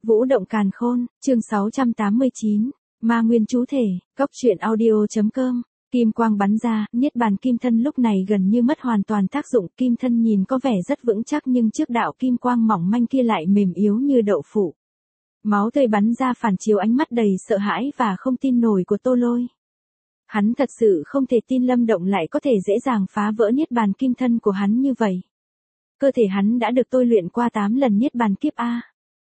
Vũ động càn khôn, chương 689, Ma Nguyên chú thể, Cốc truyện audio.com. Kim quang bắn ra, niết bàn kim thân lúc này gần như mất hoàn toàn tác dụng, kim thân nhìn có vẻ rất vững chắc nhưng trước đạo kim quang mỏng manh kia lại mềm yếu như đậu phụ. Máu tươi bắn ra phản chiếu ánh mắt đầy sợ hãi và không tin nổi của Tô Lôi. Hắn thật sự không thể tin Lâm Động lại có thể dễ dàng phá vỡ niết bàn kim thân của hắn như vậy. Cơ thể hắn đã được tôi luyện qua 8 lần niết bàn kiếp A.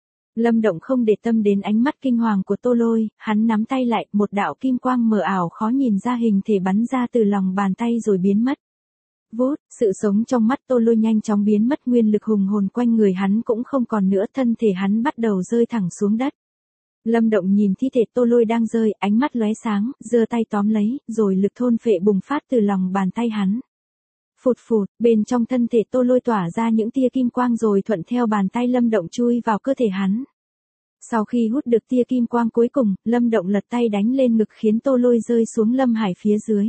Lâm Động không để tâm đến ánh mắt kinh hoàng của Tô Lôi, hắn nắm tay lại, một đạo kim quang mờ ảo khó nhìn ra hình thể bắn ra từ lòng bàn tay rồi biến mất. Vút, sự sống trong mắt Tô Lôi nhanh chóng biến mất, nguyên lực hùng hồn quanh người hắn cũng không còn nữa, thân thể hắn bắt đầu rơi thẳng xuống đất. Lâm Động nhìn thi thể Tô Lôi đang rơi, ánh mắt lóe sáng, giơ tay tóm lấy, rồi lực thôn phệ bùng phát từ lòng bàn tay hắn. Phụt phụt, bên trong thân thể Tô Lôi tỏa ra những tia kim quang rồi thuận theo bàn tay Lâm Động chui vào cơ thể hắn. Sau khi hút được tia kim quang cuối cùng, Lâm Động lật tay đánh lên ngực khiến Tô Lôi rơi xuống lâm hải phía dưới.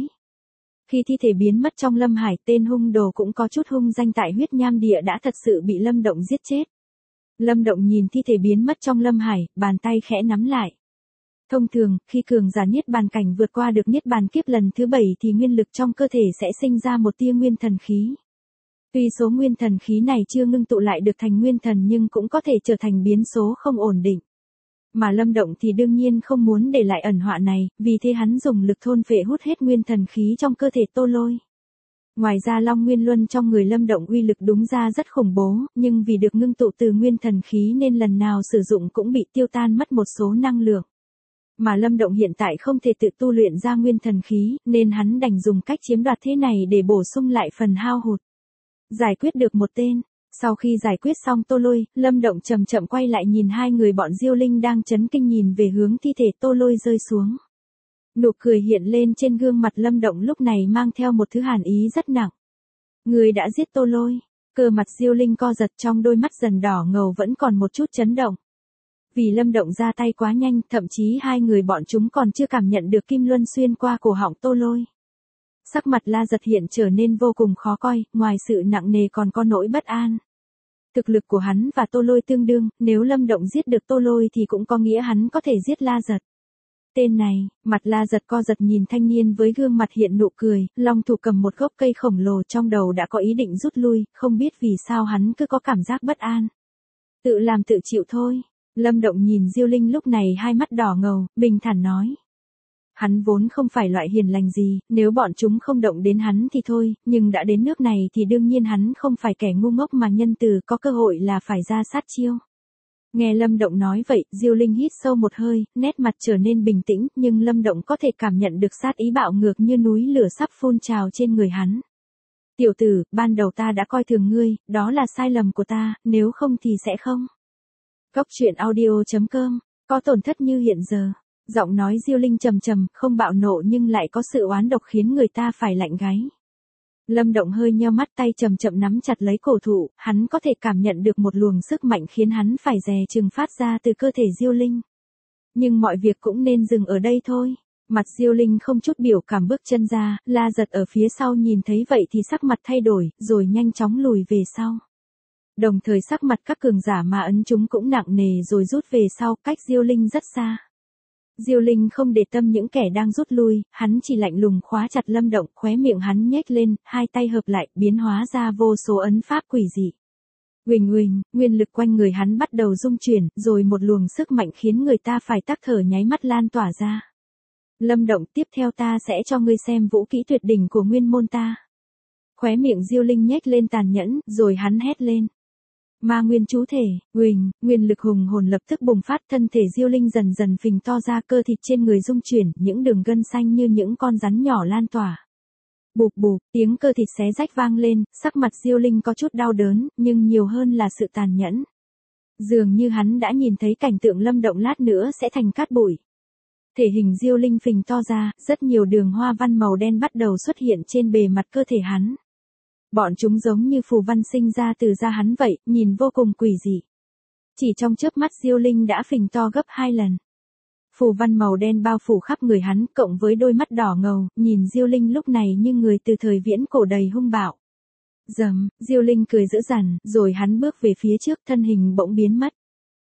Khi thi thể biến mất trong lâm hải, tên hung đồ cũng có chút hung danh tại huyết nham địa đã thật sự bị Lâm Động giết chết. Lâm Động nhìn thi thể biến mất trong lâm hải, bàn tay khẽ nắm lại. Thông thường, khi cường giả niết bàn cảnh vượt qua được niết bàn kiếp lần thứ 7 thì nguyên lực trong cơ thể sẽ sinh ra một tia nguyên thần khí. Tuy số nguyên thần khí này chưa ngưng tụ lại được thành nguyên thần nhưng cũng có thể trở thành biến số không ổn định. Mà Lâm Động thì đương nhiên không muốn để lại ẩn họa này, vì thế hắn dùng lực thôn phệ hút hết nguyên thần khí trong cơ thể Tô Lôi. Ngoài ra Long Nguyên Luân trong người Lâm Động uy lực đúng ra rất khủng bố, nhưng vì được ngưng tụ từ nguyên thần khí nên lần nào sử dụng cũng bị tiêu tan mất một số năng lượng. Mà Lâm Động hiện tại không thể tự tu luyện ra nguyên thần khí, nên hắn đành dùng cách chiếm đoạt thế này để bổ sung lại phần hao hụt. Giải quyết được một tên. Sau khi giải quyết xong Tô Lôi, Lâm Động chậm chậm quay lại nhìn hai người bọn Diêu Linh đang chấn kinh nhìn về hướng thi thể Tô Lôi rơi xuống. Nụ cười hiện lên trên gương mặt Lâm Động lúc này mang theo một thứ hàn ý rất nặng. Người đã giết Tô Lôi. Cơ mặt Diêu Linh co giật, trong đôi mắt dần đỏ ngầu vẫn còn một chút chấn động. Vì Lâm Động ra tay quá nhanh, thậm chí hai người bọn chúng còn chưa cảm nhận được kim luân xuyên qua cổ họng Tô Lôi. Sắc mặt La Giật hiện trở nên vô cùng khó coi, ngoài sự nặng nề còn có nỗi bất an. Thực lực của hắn và Tô Lôi tương đương, nếu Lâm Động giết được Tô Lôi thì cũng có nghĩa hắn có thể giết La Giật. Tên này, mặt La Giật co giật nhìn thanh niên với gương mặt hiện nụ cười, long thủ cầm một gốc cây khổng lồ trong đầu đã có ý định rút lui, không biết vì sao hắn cứ có cảm giác bất an. Tự làm tự chịu thôi. Lâm Động nhìn Diêu Linh lúc này hai mắt đỏ ngầu, bình thản nói. Hắn vốn không phải loại hiền lành gì, nếu bọn chúng không động đến hắn thì thôi, nhưng đã đến nước này thì đương nhiên hắn không phải kẻ ngu ngốc mà nhân từ, có cơ hội là phải ra sát chiêu. Nghe Lâm Động nói vậy, Diêu Linh hít sâu một hơi, nét mặt trở nên bình tĩnh, nhưng Lâm Động có thể cảm nhận được sát ý bạo ngược như núi lửa sắp phun trào trên người hắn. Tiểu tử, ban đầu ta đã coi thường ngươi, đó là sai lầm của ta, nếu không thì sẽ không. Cốc truyện audio.com, có tổn thất như hiện giờ. Giọng nói Diêu Linh trầm trầm, không bạo nộ nhưng lại có sự oán độc khiến người ta phải lạnh gáy. Lâm Động hơi nheo mắt, tay chậm chậm nắm chặt lấy cổ thụ, hắn có thể cảm nhận được một luồng sức mạnh khiến hắn phải dè chừng phát ra từ cơ thể Diêu Linh. Nhưng mọi việc cũng nên dừng ở đây thôi. Mặt Diêu Linh không chút biểu cảm bước chân ra, La Giật ở phía sau nhìn thấy vậy thì sắc mặt thay đổi, rồi nhanh chóng lùi về sau. Đồng thời sắc mặt các cường giả mà ấn chúng cũng nặng nề rồi rút về sau, cách Diêu Linh rất xa. Diêu Linh không để tâm những kẻ đang rút lui, hắn chỉ lạnh lùng khóa chặt Lâm Động, khóe miệng hắn nhếch lên, hai tay hợp lại, biến hóa ra vô số ấn pháp quỷ dị. Uỳnh uỳnh, nguyên lực quanh người hắn bắt đầu rung chuyển, rồi một luồng sức mạnh khiến người ta phải tắc thở nháy mắt lan tỏa ra. Lâm Động, tiếp theo ta sẽ cho ngươi xem vũ kỹ tuyệt đỉnh của nguyên môn ta. Khóe miệng Diêu Linh nhếch lên tàn nhẫn, rồi hắn hét lên. Ma Nguyên chú thể, uỳnh, nguyên lực hùng hồn lập tức bùng phát, thân thể Diêu Linh dần dần phình to ra, cơ thịt trên người rung chuyển, những đường gân xanh như những con rắn nhỏ lan tỏa. Bụp bụp, tiếng cơ thịt xé rách vang lên, sắc mặt Diêu Linh có chút đau đớn, nhưng nhiều hơn là sự tàn nhẫn. Dường như hắn đã nhìn thấy cảnh tượng Lâm Động lát nữa sẽ thành cát bụi. Thể hình Diêu Linh phình to ra, rất nhiều đường hoa văn màu đen bắt đầu xuất hiện trên bề mặt cơ thể hắn. Bọn chúng giống như phù văn sinh ra từ da hắn vậy, nhìn vô cùng quỷ dị. Chỉ trong chớp mắt Diêu Linh đã phình to gấp 2 lần. Phù văn màu đen bao phủ khắp người hắn, cộng với đôi mắt đỏ ngầu, nhìn Diêu Linh lúc này như người từ thời viễn cổ đầy hung bạo. Dầm, Diêu Linh cười dữ dằn, rồi hắn bước về phía trước, thân hình bỗng biến mất.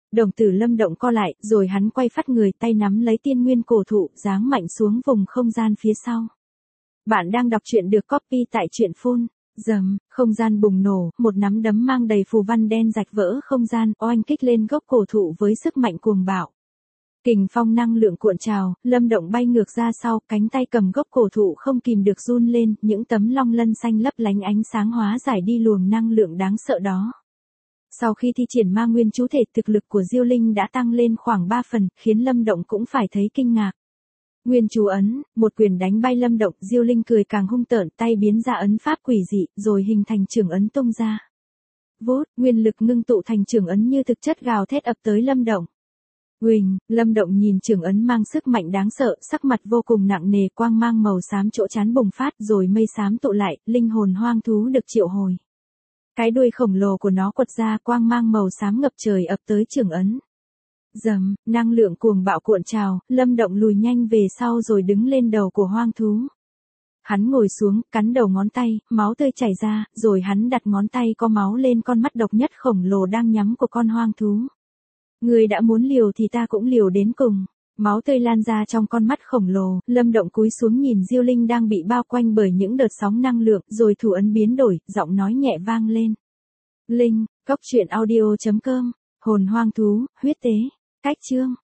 Đồng tử Lâm Động co lại, rồi hắn quay phát người, tay nắm lấy tiên nguyên cổ thụ, giáng mạnh xuống vùng không gian phía sau. Bạn đang đọc truyện được copy tại truyện phun. Rầm, không gian bùng nổ, một nắm đấm mang đầy phù văn đen rạch vỡ không gian, oanh kích lên gốc cổ thụ với sức mạnh cuồng bạo. Kình phong năng lượng cuộn trào, Lâm Động bay ngược ra sau, cánh tay cầm gốc cổ thụ không kìm được run lên, những tấm long lân xanh lấp lánh ánh sáng hóa giải đi luồng năng lượng đáng sợ đó. Sau khi thi triển ma nguyên chú thể, thực lực của Diêu Linh đã tăng lên khoảng 3 phần, khiến Lâm Động cũng phải thấy kinh ngạc. Nguyên chú ấn, một quyền đánh bay Lâm Động, Diêu Linh cười càng hung tợn, tay biến ra ấn pháp quỷ dị, rồi hình thành trường ấn tung ra. Vút, nguyên lực ngưng tụ thành trường ấn như thực chất gào thét ập tới Lâm Động. Huỳnh, Lâm Động nhìn trường ấn mang sức mạnh đáng sợ, sắc mặt vô cùng nặng nề, quang mang màu xám chỗ trán bùng phát, rồi mây xám tụ lại, linh hồn hoang thú được triệu hồi. Cái đuôi khổng lồ của nó quật ra, quang mang màu xám ngập trời ập tới trường ấn. Rầm, năng lượng cuồng bạo cuộn trào, Lâm Động lùi nhanh về sau rồi đứng lên đầu của hoang thú. Hắn ngồi xuống, cắn đầu ngón tay, máu tươi chảy ra, rồi hắn đặt ngón tay có máu lên con mắt độc nhất khổng lồ đang nhắm của con hoang thú. Người đã muốn liều thì ta cũng liều đến cùng. Máu tươi lan ra trong con mắt khổng lồ, Lâm Động cúi xuống nhìn Diêu Linh đang bị bao quanh bởi những đợt sóng năng lượng, rồi thủ ấn biến đổi, giọng nói nhẹ vang lên. Linh, góc truyện audio.com, hồn hoang thú, huyết tế, cách chương.